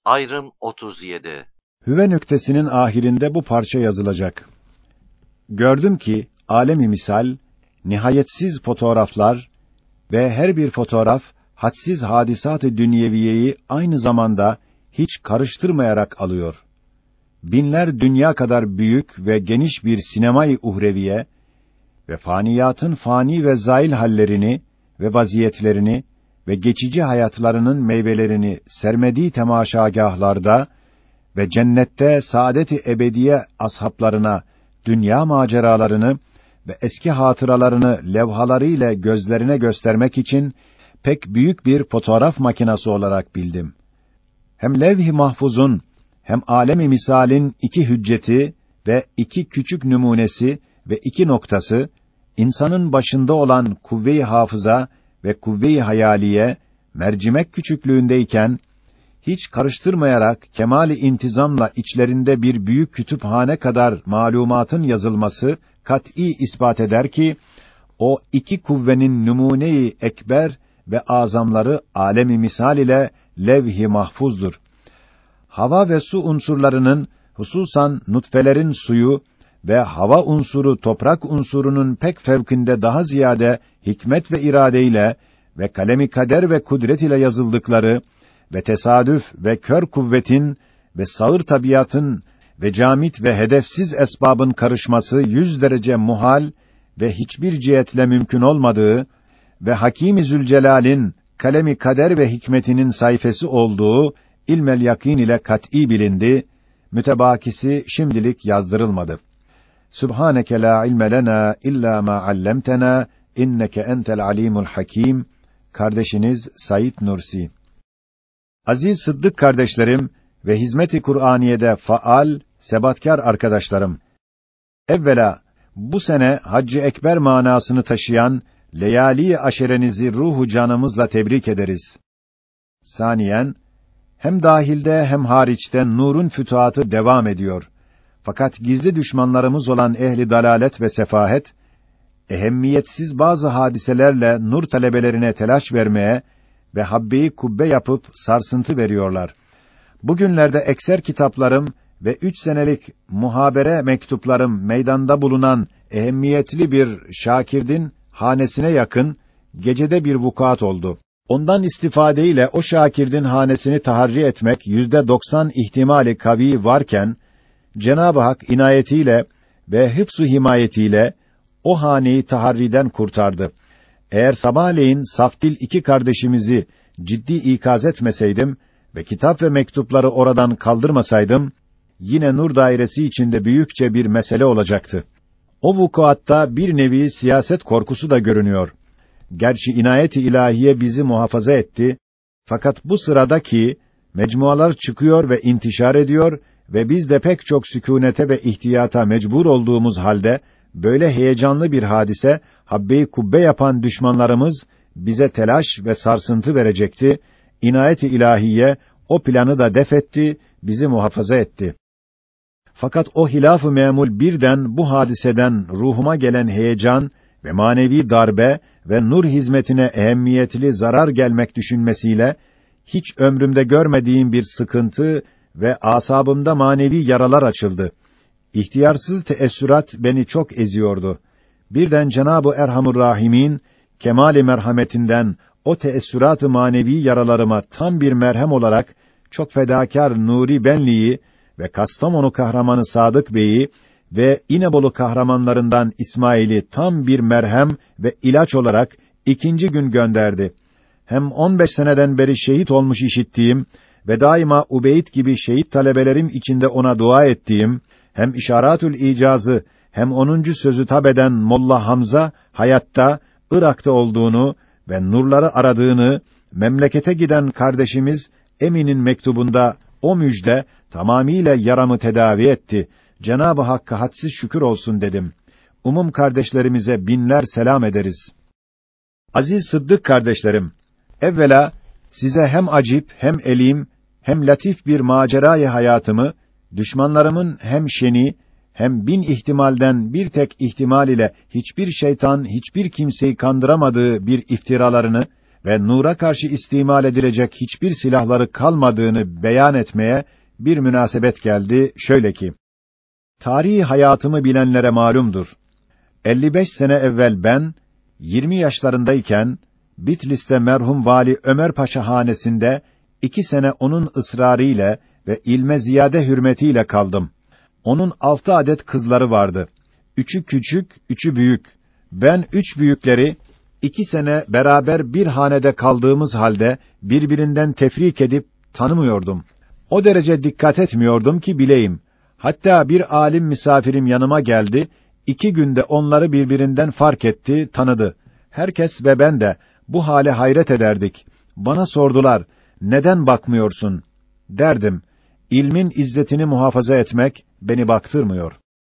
Ayrım 37. Hüve nüktesinin ahirinde bu parça yazılacak. Gördüm ki alemi misal, nihayetsiz fotoğraflar ve her bir fotoğraf hadsiz hadisat-ı dünyeviyeyi aynı zamanda hiç karıştırmayarak alıyor. Binler dünya kadar büyük ve geniş bir sinema-i uhreviye ve faniyatın fani ve zail hallerini ve vaziyetlerini ve geçici hayatlarının meyvelerini sermediği temaşagâhlarda ve cennette saadet-i ebediye ashaplarına dünya maceralarını ve eski hatıralarını levhalarıyla gözlerine göstermek için pek büyük bir fotoğraf makinesi olarak bildim. Hem levh-i mahfuzun hem alem-i misalin iki hücceti ve iki küçük numunesi ve iki noktası, insanın başında olan kuvve-i hafıza ve kuvve-i hayaliye, mercimek küçüklüğündeyken, hiç karıştırmayarak kemâl-i intizamla içlerinde bir büyük kütüphane kadar malumatın yazılması kat'î ispat eder ki, o iki kuvvenin numune-i ekber ve azamları alem-i misal ile levh-i mahfuzdur. Hava ve su unsurlarının, hususan nutfelerin suyu ve hava unsuru toprak unsurunun pek fevkinde daha ziyade hikmet ve iradeyle ve kalemi kader ve kudret ile yazıldıkları ve tesadüf ve kör kuvvetin ve sağır tabiatın ve camit ve hedefsiz esbabın karışması 100 derece muhal ve hiçbir cihetle mümkün olmadığı ve Hakîm-i Zülcelal'in kalemi kader ve hikmetinin sayfası olduğu ilmel yakîn ile kat'î bilindi, mütebakisi şimdilik yazdırılmadı. Subhaneke la ilme lena illa ma allamtena inneke entel alimul hakim. Kardeşiniz Said Nursi. Aziz Sıddık kardeşlerim ve hizmet-i Kur'aniye'de faal, sebatkar arkadaşlarım. Evvela bu sene Hac-ı Ekber manasını taşıyan leyali aşerenizi ruhu canımızla tebrik ederiz. Saniyen, hem dahilde hem hariçte nurun fütuhatı devam ediyor. Fakat gizli düşmanlarımız olan ehli dalalet ve sefahet, ehemmiyetsiz bazı hadiselerle nur talebelerine telaş vermeye ve habbe-i kubbe yapıp sarsıntı veriyorlar. Bugünlerde ekser kitaplarım ve 3 senelik muhabere mektuplarım meydanda bulunan ehemmiyetli bir şakirdin hanesine yakın gecede bir vukuat oldu. Ondan istifadeyle o şakirdin hanesini taharri etmek %90 ihtimali kavi varken, Cenab-ı Hak inayetiyle ve hıfz-ı himayetiyle o haneyi taharriden kurtardı. Eğer sabahleyin safdil iki kardeşimizi ciddi ikaz etmeseydim ve kitap ve mektupları oradan kaldırmasaydım, yine nur dairesi içinde büyükçe bir mesele olacaktı. O vukuatta bir nevi siyaset korkusu da görünüyor. Gerçi inayet-i ilahiye bizi muhafaza etti, fakat bu sıradaki mecmualar çıkıyor ve intişar ediyor ve biz de pek çok sükûnete ve ihtiyata mecbur olduğumuz halde, böyle heyecanlı bir hadise, habbe-i kubbe yapan düşmanlarımız bize telaş ve sarsıntı verecekti. İnayet-i ilahiye o planı da def etti, bizi muhafaza etti. Fakat o hilaf-ı memul birden bu hadiseden ruhuma gelen heyecan ve manevi darbe ve nur hizmetine ehemmiyetli zarar gelmek düşünmesiyle hiç ömrümde görmediğim bir sıkıntı ve asabımda manevi yaralar açıldı. İhtiyarsız teessürat beni çok eziyordu. Birden Cenab-ı Erhamur Rahimin kemâl-i merhametinden o teessürat-ı manevi yaralarıma tam bir merhem olarak çok fedakar Nuri Benli'yi ve Kastamonu kahramanı Sadık Bey'i ve İnebolu kahramanlarından İsmail'i tam bir merhem ve ilaç olarak ikinci gün gönderdi. Hem 15 seneden beri şehit olmuş işittiğim ve daima Ubeyd gibi şehit talebelerim içinde ona dua ettiğim, hem İşaratül İcazı hem 10. sözü tabeden Molla Hamza hayatta Irak'ta olduğunu ve nurları aradığını memlekete giden kardeşimiz Emin'in mektubunda o müjde tamamiyle yaramı tedavi etti. Cenab-ı Hakk'a hadsiz şükür olsun dedim. Umum kardeşlerimize binler selam ederiz. Aziz Sıddık kardeşlerim, evvela size hem acip hem elim hem latif bir macerayı hayatımı, düşmanlarımın hem şeni hem bin ihtimalden bir tek ihtimal ile hiçbir şeytan hiçbir kimseyi kandıramadığı bir iftiralarını ve nura karşı istimal edilecek hiçbir silahları kalmadığını beyan etmeye bir münasebet geldi, şöyle ki: tarihi hayatımı bilenlere malumdur. 55 sene evvel ben 20 yaşlarındayken Bitlis'te merhum Vali Ömer Paşa hanesinde 2 sene onun ısrarı ile ve ilme ziyade hürmetiyle kaldım. Onun 6 adet kızları vardı. 3'ü küçük, 3'ü büyük. Ben 3 büyükleri 2 sene beraber bir hanede kaldığımız halde birbirinden tefrik edip tanımıyordum. O derece dikkat etmiyordum ki bileyim. Hatta bir alim misafirim yanıma geldi. 2 günde onları birbirinden fark etti, tanıdı. Herkes ve ben de bu hale hayret ederdik. Bana sordular, neden bakmıyorsun? Derdim, ilmin izzetini muhafaza etmek beni baktırmıyor.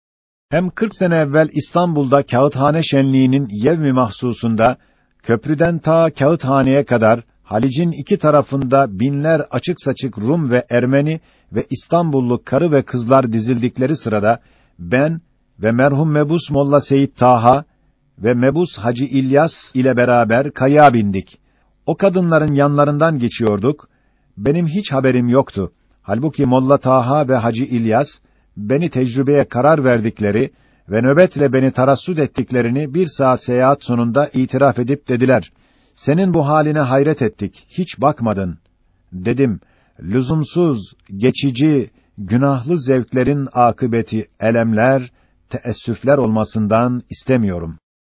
Hem 40 sene evvel İstanbul'da Kağıthane Şenliği'nin yevmi mahsusunda, köprüden ta Kağıthane'ye kadar, Halic'in 2 tarafında binler açık saçık Rum ve Ermeni ve İstanbullu karı ve kızlar dizildikleri sırada, ben ve merhum Mebus Molla Seyit Taha ve Mebus Hacı İlyas ile beraber kayığa bindik. O kadınların yanlarından geçiyorduk. Benim hiç haberim yoktu. Halbuki Molla Taha ve Hacı İlyas, beni tecrübeye karar verdikleri ve nöbetle beni tarassut ettiklerini 1 saat seyahat sonunda itiraf edip dediler: senin bu haline hayret ettik, hiç bakmadın. Dedim, lüzumsuz, geçici, günahlı zevklerin akıbeti elemler, teessüfler olmasından istemiyorum.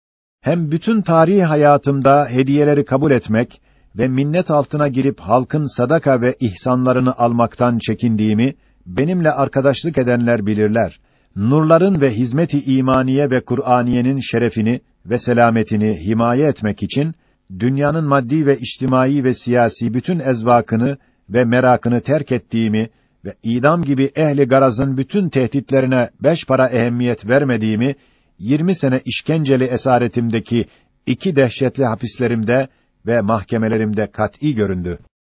Hem bütün tarihi hayatımda hediyeleri kabul etmek ve minnet altına girip halkın sadaka ve ihsanlarını almaktan çekindiğimi benimle arkadaşlık edenler bilirler. Nurların ve hizmet-i imaniye ve Kur'aniyenin şerefini ve selametini himaye etmek için dünyanın maddi ve içtimai ve siyasi bütün ezvakını ve merakını terk ettiğimi ve idam gibi ehli garazın bütün tehditlerine 5 para ehemmiyet vermediğimi 20 sene işkenceli esaretimdeki 2 dehşetli hapislerimde ve mahkemelerimde kat'î göründü.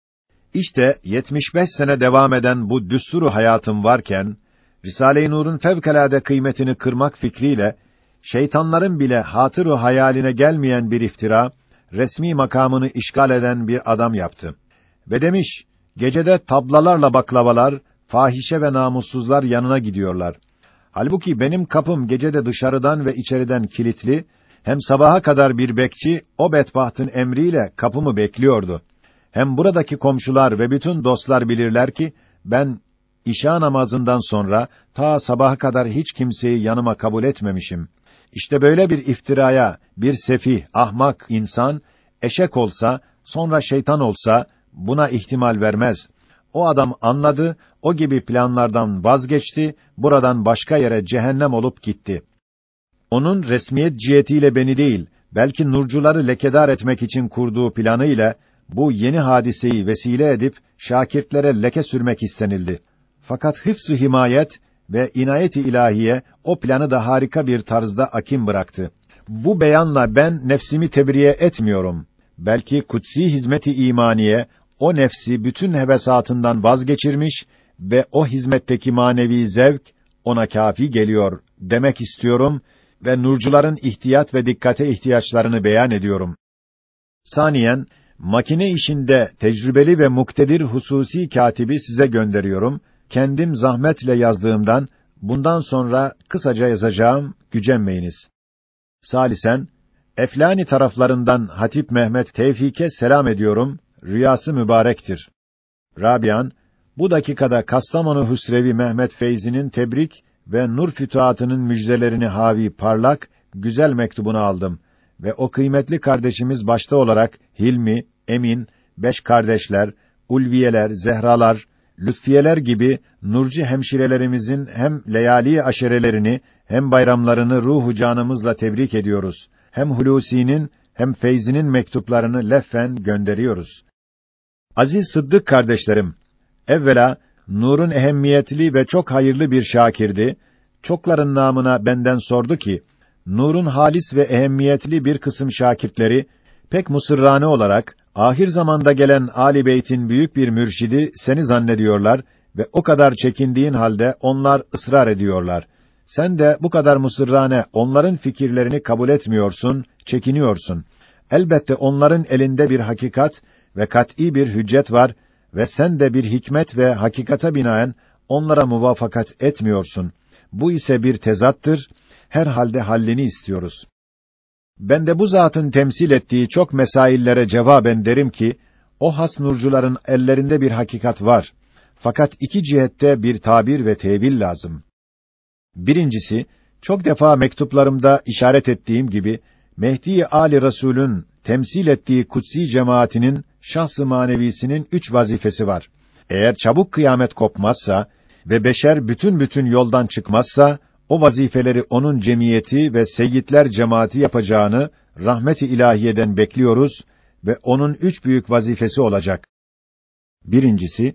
İşte 75 sene devam eden bu düsturu hayatım varken, Risale-i Nur'un fevkalade kıymetini kırmak fikriyle, şeytanların bile hatır-ı hayaline gelmeyen bir iftira, resmi makamını işgal eden bir adam yaptı. Ve demiş, gecede tablalarla baklavalar, fahişe ve namussuzlar yanına gidiyorlar. Halbuki benim kapım gecede dışarıdan ve içeriden kilitli, hem sabaha kadar bir bekçi, o bedbahtın emriyle kapımı bekliyordu. Hem buradaki komşular ve bütün dostlar bilirler ki, ben İşa namazından sonra ta sabaha kadar hiç kimseyi yanıma kabul etmemişim. İşte böyle bir iftiraya bir sefih, ahmak insan eşek olsa, sonra şeytan olsa buna ihtimal vermez. O adam anladı, o gibi planlardan vazgeçti, buradan başka yere cehennem olup gitti. Onun resmiyet cihetiyle beni değil, belki nurcuları lekedar etmek için kurduğu planı ile bu yeni hadiseyi vesile edip şakirtlere leke sürmek istenildi. Fakat hıfz-ı himayet ve inayet-i ilahiye o planı da harika bir tarzda akim bıraktı. Bu beyanla ben nefsimi tebriye etmiyorum. Belki kutsi hizmet-i imaniye o nefsi bütün hevesatından vazgeçirmiş ve o hizmetteki manevi zevk ona kâfi geliyor demek istiyorum ve nurcuların ihtiyat ve dikkate ihtiyaçlarını beyan ediyorum. Saniyen, makine işinde tecrübeli ve muktedir hususi katibi size gönderiyorum. Kendim zahmetle yazdığımdan bundan sonra kısaca yazacağım, gücenmeyiniz. Salisen, Eflani taraflarından Hatip Mehmet Tevfik'e selam ediyorum. Rüyası mübarektir. Rabian, bu dakikada Kastamonu Hüsrevi Mehmet Feyzi'nin tebrik ve nur fütuhatının müjdelerini havi parlak, güzel mektubunu aldım ve o kıymetli kardeşimiz başta olarak Hilmi, Emin, 5 kardeşler, Ulviyeler, Zehralar, Lütfiyeler gibi nurcu hemşirelerimizin hem leyali aşerelerini hem bayramlarını ruhu canımızla tebrik ediyoruz. Hem Hulusi'nin hem Feyzi'nin mektuplarını leffen gönderiyoruz. Aziz Sıddık kardeşlerim, evvela nurun ehemmiyetli ve çok hayırlı bir şakirdi. Çokların namına benden sordu ki, nurun halis ve ehemmiyetli bir kısım şakirtleri pek musırrane olarak ahir zamanda gelen Ali Beyt'in büyük bir mürşidi seni zannediyorlar ve o kadar çekindiğin halde onlar ısrar ediyorlar. Sen de bu kadar musırrane onların fikirlerini kabul etmiyorsun, çekiniyorsun. elbette onların elinde bir hakikat ve kat'î bir hüccet var ve sen de bir hikmet ve hakikata binaen onlara muvafakat etmiyorsun. Bu ise bir tezattır. Herhalde hallini istiyoruz. Ben de bu zatın temsil ettiği çok mesaillere cevaben derim ki, o has nurcuların ellerinde bir hakikat var. Fakat iki cihette bir tabir ve tevil lazım. Birincisi, çok defa mektuplarımda işaret ettiğim gibi, Mehdi-i âli Resûl'ün temsil ettiği kutsi cemaatinin şahs-ı manevisinin 3 vazifesi var. Eğer çabuk kıyamet kopmazsa ve beşer bütün yoldan çıkmazsa, o vazifeleri onun cemiyeti ve seyyidler cemaati yapacağını rahmet-i ilahiyeden bekliyoruz ve onun 3 büyük vazifesi olacak. Birincisi,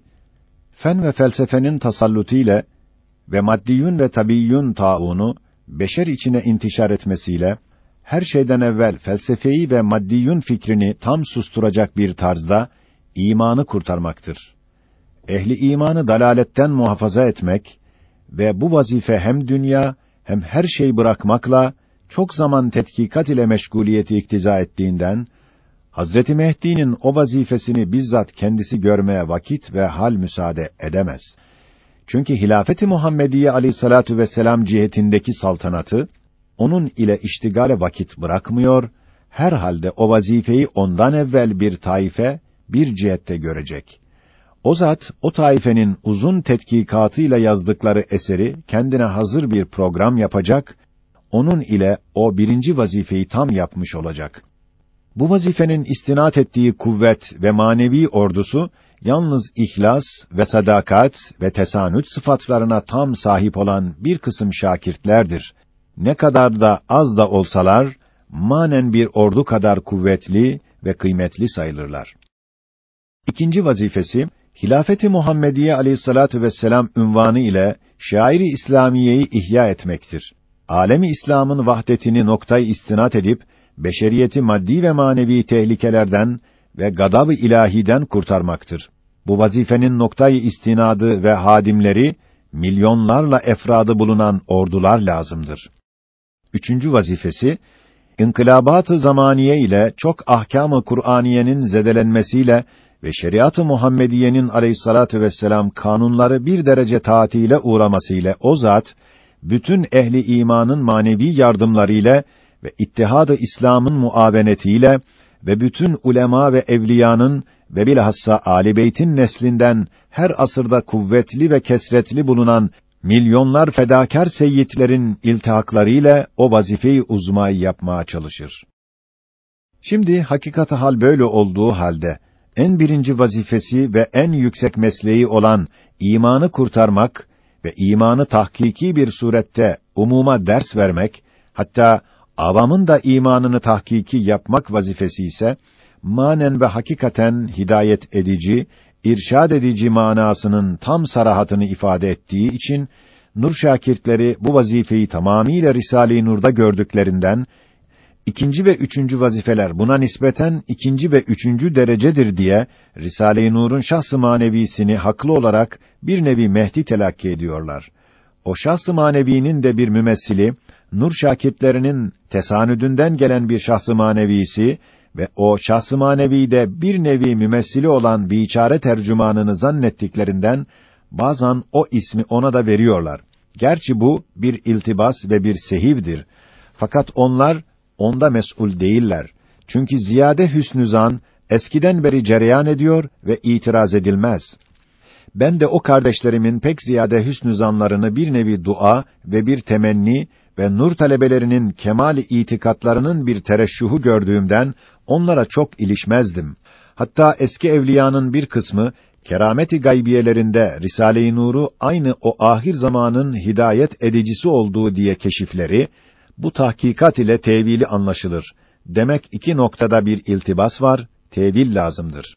fen ve felsefenin tasallutiyle ve maddiyün ve tabiyyün taunu beşer içine intişar etmesiyle her şeyden evvel felsefeyi ve maddiyün fikrini tam susturacak bir tarzda imanı kurtarmaktır. Ehli imanı dalaletten muhafaza etmek ve bu vazife hem dünya hem her şeyi bırakmakla çok zaman tetkikat ile meşguliyeti iktiza ettiğinden Hazreti Mehdi'nin o vazifesini bizzat kendisi görmeye vakit ve hal müsaade edemez. Çünkü hilafet-i Muhammediye aleyhissalatu vesselam cihetindeki saltanatı onun ile iştigale vakit bırakmıyor, herhalde o vazifeyi ondan evvel bir taife bir cihette görecek. O zat o taifenin uzun tetkikatıyla yazdıkları eseri kendine hazır bir program yapacak, onun ile o birinci vazifeyi tam yapmış olacak. Bu vazifenin istinat ettiği kuvvet ve manevi ordusu yalnız ihlas ve sadakat ve tesanüt sıfatlarına tam sahip olan bir kısım şakirtlerdir. Ne kadar da az da olsalar manen bir ordu kadar kuvvetli ve kıymetli sayılırlar. İkinci vazifesi Hilafet-i Muhammediye aleyhissalatu vesselam unvanı ile şairi İslamiyeyi ihya etmektir. Alemi İslam'ın vahdetini noktayı istinat edip beşeriyeti maddi ve manevi tehlikelerden ve gadab-ı ilahiden kurtarmaktır. Bu vazifenin noktayı istinadı ve hadimleri milyonlarla efradı bulunan ordular lazımdır. Üçüncü vazifesi inkılabat-ı zamaniye ile çok ahkâm-ı Kur'aniyenin zedelenmesiyle ve şeriat-ı Muhammediyenin aleyhissalatu vesselam kanunları bir derece taatile uğramasıyla o zat bütün ehli imanın manevi yardımlarıyla ve ittihad-ı İslam'ın muavenetiyle ve bütün ulema ve evliyanın ve bilhassa âli beytin neslinden her asırda kuvvetli ve kesretli bulunan milyonlar fedakar seyyidlerin iltihaklarıyla o vazifeyi uzmayı yapmaya çalışır. Şimdi hakikati hal böyle olduğu halde en birinci vazifesi ve en yüksek mesleği olan imanı kurtarmak ve imanı tahkiki bir surette umuma ders vermek, hatta avamın da imanını tahkiki yapmak vazifesi ise manen ve hakikaten hidayet edici, irşad edici manasının tam sarahatını ifade ettiği için nur şakirtleri bu vazifeyi tamamiyle Risale-i Nur'da gördüklerinden ikinci ve üçüncü vazifeler buna nispeten ikinci ve üçüncü derecedir diye Risale-i Nur'un şahs-ı manevisini haklı olarak bir nevi Mehdi telakki ediyorlar. O şahs-ı manevinin de bir mümessili, nur şakirtlerinin tesanüdünden gelen bir şahs-ı manevisi ve o şahs-ı manevi de bir nevi mümessili olan biçare tercümanını zannettiklerinden bazen o ismi ona da veriyorlar. Gerçi bu bir iltibas ve bir sehivdir. Fakat onlar onda mes'ul değiller. Çünkü ziyade hüsnü zan eskiden beri cereyan ediyor ve itiraz edilmez. Ben de o kardeşlerimin pek ziyade hüsnü zanlarını bir nevi dua ve bir temenni ve nur talebelerinin kemâl-i itikatlarının bir tereşşuhu gördüğümden onlara çok ilişmezdim. Hatta eski evliyanın bir kısmı keramet-i gaybiyelerinde Risale-i Nur'u aynı o ahir zamanın hidayet edicisi olduğu diye keşifleri bu tahkikat ile tevili anlaşılır. Demek iki noktada bir iltibas var, tevil lazımdır.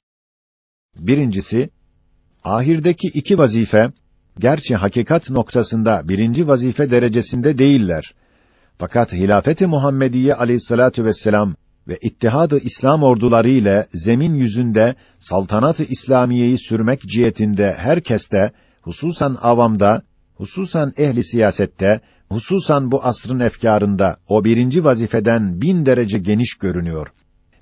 Birincisi, ahirdeki iki vazife, gerçi hakikat noktasında birinci vazife derecesinde değiller. Fakat Hilafet-i Muhammediye aleyhissalatu vesselam ve ittihad-ı İslam orduları ile zemin yüzünde saltanat-ı İslamiyeyi sürmek cihetinde herkeste, hususan avamda, hususan ehli siyasette, hususan bu asrın efkârında o birinci vazifeden 1000 derece geniş görünüyor.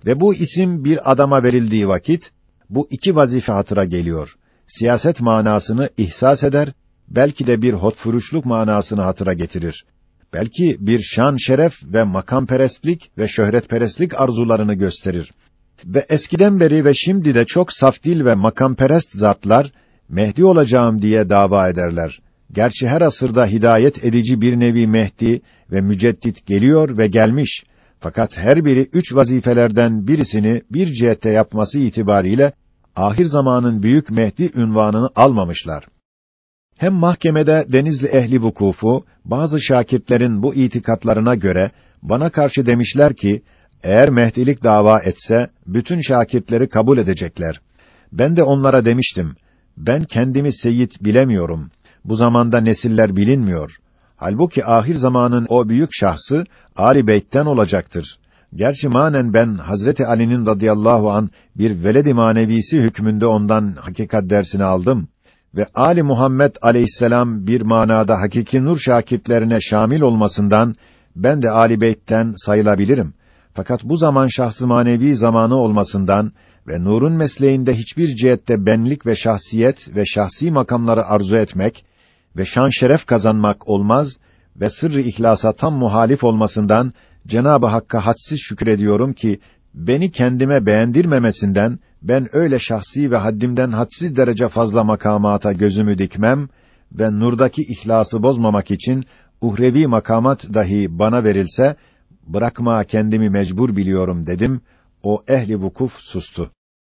Ve bu isim bir adama verildiği vakit, bu iki vazife hatıra geliyor. Siyaset manasını ihsas eder, belki de bir hotfuruşluk manasını hatıra getirir. Belki bir şan şeref ve makamperestlik ve şöhretperestlik arzularını gösterir. Ve eskiden beri ve şimdi de çok saf dil ve makamperest zatlar, Mehdi olacağım diye dava ederler. Gerçi her asırda hidayet edici bir nevi Mehdi ve müceddit geliyor ve gelmiş. Fakat her biri üç vazifelerden birisini bir cihette yapması itibariyle, ahir zamanın büyük Mehdi ünvanını almamışlar. Hem mahkemede Denizli ehli vukufu, bazı şakirtlerin bu itikatlarına göre, bana karşı demişler ki, eğer Mehdilik dava etse, bütün şakirtleri kabul edecekler. Ben de onlara demiştim, ben kendimi seyyid bilemiyorum. Bu zamanda nesiller bilinmiyor. Halbuki ahir zamanın o büyük şahsı, âl-i beyt'ten olacaktır. Gerçi manen ben, Hazreti Ali'nin radıyallahu an bir veled-i manevisi hükmünde ondan hakikat dersini aldım. Ve âl-i Muhammed aleyhisselam bir manada hakiki nur şakirtlerine şamil olmasından, ben de âl-i beyt'ten sayılabilirim. Fakat bu zaman şahs-ı manevi zamanı olmasından ve nurun mesleğinde hiçbir cihette benlik ve şahsiyet ve şahsi makamları arzu etmek ve şan şeref kazanmak olmaz ve sırrı ihlasa tam muhalif olmasından Cenab-ı Hakk'a hadsiz şükrediyorum ki beni kendime beğendirmemesinden ben öyle şahsi ve haddimden hadsiz derece fazla makamata gözümü dikmem ve nurdaki ihlası bozmamak için uhrevi makamat dahi bana verilse bırakmaya kendimi mecbur biliyorum dedim. O ehli vukuf sustu.